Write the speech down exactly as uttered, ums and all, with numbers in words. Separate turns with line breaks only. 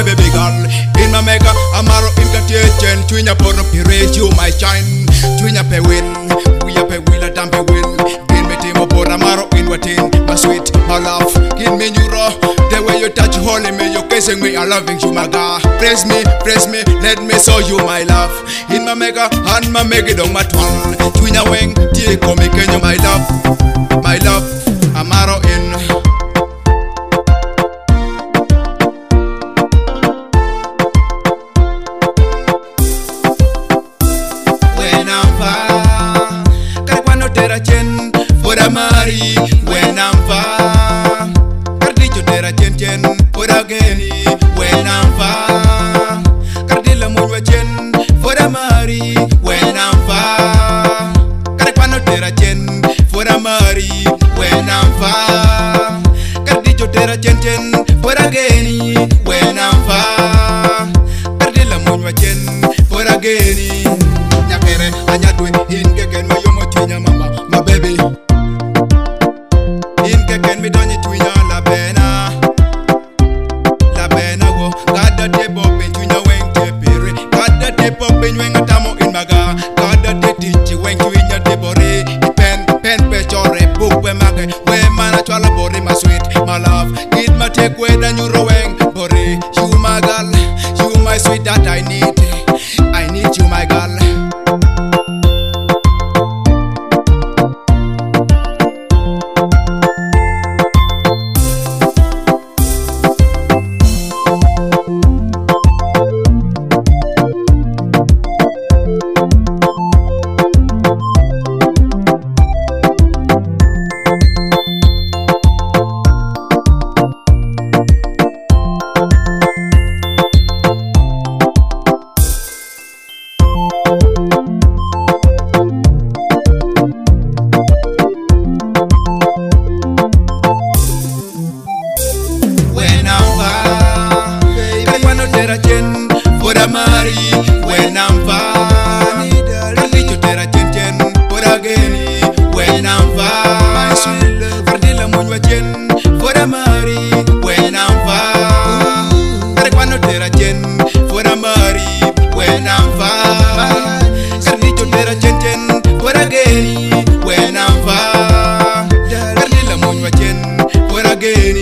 my baby girl. In my mega, amaro in Katiachen, Twinya Porno Pires, you my shine. Twinya pe win, we are pe will a dampe win. Give me Timo por amaro in watin, my sweet, my love. Give me Euro, the way you touch holy me, you're kissing me, I loving you, my God. Praise me, praise me, let me show you my love. In my mega, and my mega dong my twang. Twinya wing, tea come Kenya, my love, my love, amaro in. Mari, when I'm far, Cardijo tera chen chen, for ageni, when I'm far, Cardilla muwa chen, for a Mari, when I'm far, Carpano tera chen, for a Mari, when I'm far, Cardijo tera chen chen, for ageni, when I'm far, Cardilla muwa chen, for ageni, Nyakere, anyatwe, ingegen mayomo tinya mama, my baby. Me donye twinya la pena La pena wo Kada te pope twinya weng te pere Kada te pope nwenga tamo in maga Kada te tichi weng twinya te bore Pen, pen pe chore Book we make We mana chwala bore my sweet, my love Kid ma take we da nyuro weng bore You my girl You my sweet that I need I need you my girl. Mari, when I'm far, Cardijo tera chen chen, for ageni, when I'm far, Cardilla muwa chen, for a Mari, when I'm far, Carpano tera chen, for a Mari, when I'm far, Cardijo tera chen chen, for ageni, when I'm far, Cardilla muwa chen, for ageni.